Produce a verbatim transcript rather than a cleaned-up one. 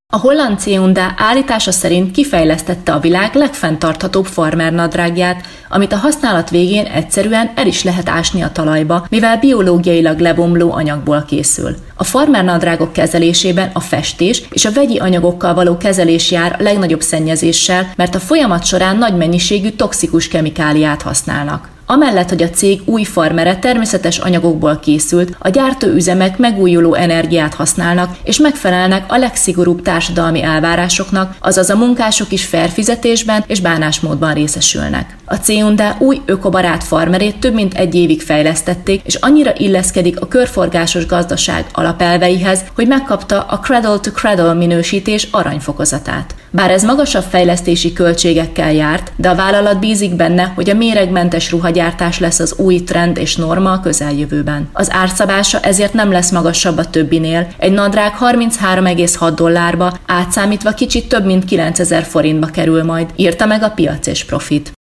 A holland C und A állítása szerint kifejlesztette a világ legfenntarthatóbb farmernadrágját, amit a használat végén egyszerűen el is lehet ásni a talajba, mivel biológiailag lebomló anyagból készül. A farmernadrágok kezelésében a festés és a vegyi anyagokkal való kezelés jár a legnagyobb szennyezéssel, mert a folyamat során nagy mennyiségű toxikus kemikáliát használnak. Amellett, hogy a cég új farmere természetes anyagokból készült, a gyártóüzemek megújuló energiát használnak és megfelelnek a legszigorúbb társadalmi elvárásoknak, azaz a munkások is fair fizetésben és bánásmódban részesülnek. A C und A új ökobarát farmerét több mint egy évig fejlesztették, és annyira illeszkedik a körforgásos gazdaság alapelveihez, hogy megkapta a Cradle to Cradle minősítés aranyfokozatát. Bár ez magasabb fejlesztési költségekkel járt, de a vállalat bízik benne, hogy a méregmentes ruhagyártás lesz az új trend és norma a közeljövőben. Az árszabása ezért nem lesz magasabb a többinél, egy nadrág harminchárom egész hat dollárba, átszámítva kicsit több mint kilencezer forintba kerül majd, írta meg a Piac és Profit.